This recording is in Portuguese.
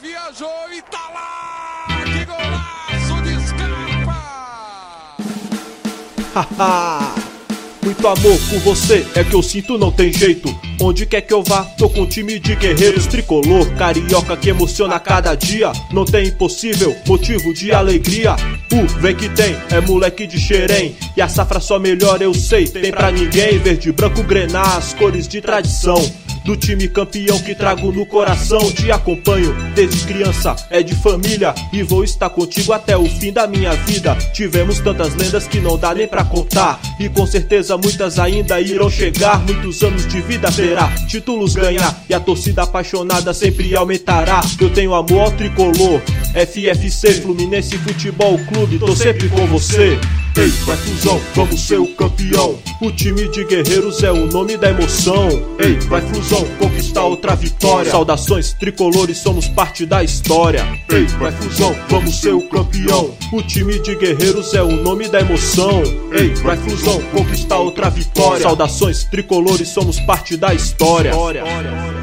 viajou e tá lá! Que golaço de Scarpa! Haha! Muito amor por você é que eu sinto, não tem jeito. Onde quer que eu vá, tô com um time de guerreiros tricolor, carioca que emociona a cada dia. Não tem impossível, motivo de alegria. Vem que tem, é moleque de Xerém. E a safra só melhora, eu sei, tem pra ninguém. Verde, branco, grená, as cores de tradição do time campeão que trago no coração. Te acompanho desde criança, é de família, e vou estar contigo até o fim da minha vida. Tivemos tantas lendas que não dá nem pra contar, e com certeza muitas ainda irão chegar. Muitos anos de vida terá, títulos ganhar, e a torcida apaixonada sempre aumentará. Eu tenho amor ao tricolor, FFC, Fluminense Futebol Clube, tô sempre com você. Ei, vai Flusão, vamos ser o campeão. O time de guerreiros é o nome da emoção. Ei, vai Flusão, conquistar outra vitória. Saudações tricolores, somos parte da história. Ei, vai Flusão, vamos ser o campeão. O time de guerreiros é o nome da emoção. Ei, vai Flusão, conquistar outra vitória. Saudações tricolores, somos parte da história.